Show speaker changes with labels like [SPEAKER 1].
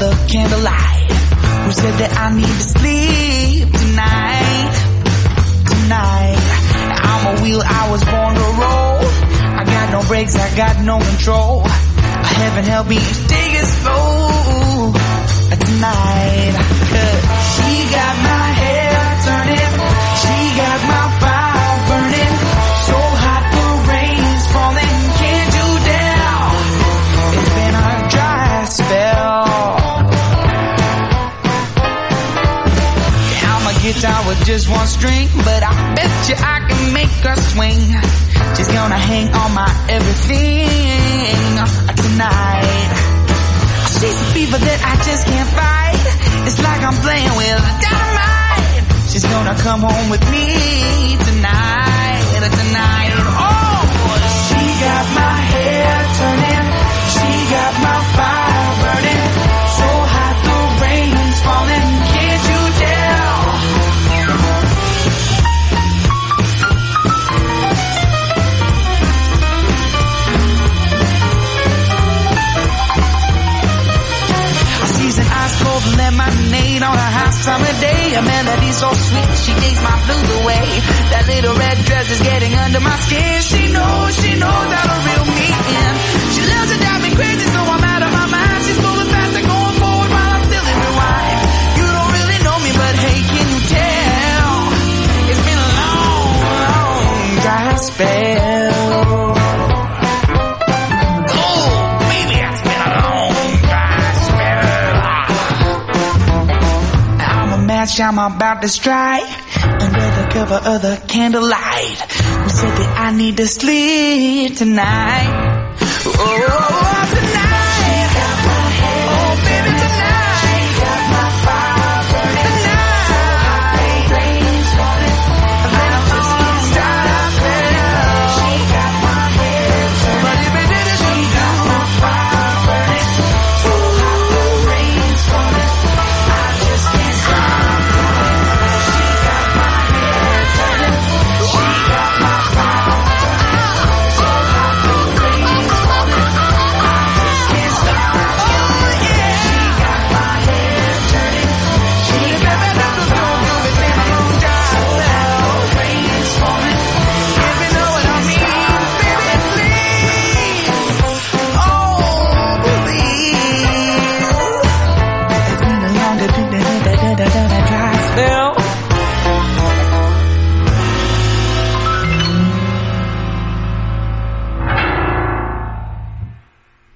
[SPEAKER 1] other candlelight. Who said that I need to sleep tonight? I'm a wheel, I was born to roll. I got no brakes, I got no control. Heaven help me, take it slow tonight. She got my hair turning, she got my fire burning. So hot the rain's falling, can't you tell? It's been a dry spell. I'm a guitar with just one string, but I bet you I can make her swing. She's gonna hang on my everything tonight. She's a fever that I just can't fight. It's like I'm playing with dynamite. She's gonna come home with me tonight. Oh, she got my hair turning, she got my fire burning. So hot the rain's falling, can't you tell? Ice cold lemonade on a hot summer day. A melody so sweet, she takes my blues away. That little red dress is getting under my skin. She knows how to reel me in. She loves to drive me crazy, so I'm out of my mind. She's moving faster, going forward while I'm still in rewind. You don't really know me, but hey, can you tell? It's been a long dry spell. I'm about to strike under the cover of the candlelight. Who said that I need to sleep tonight? Oh, tonight. She got my head. Oh, baby, tonight. She got my fire burning. Tonight. So hot, rain's falling. I'm just getting started. She got my head turning. She got my fire burning. So hot, the rain's falling. I just can't stop. Da da da.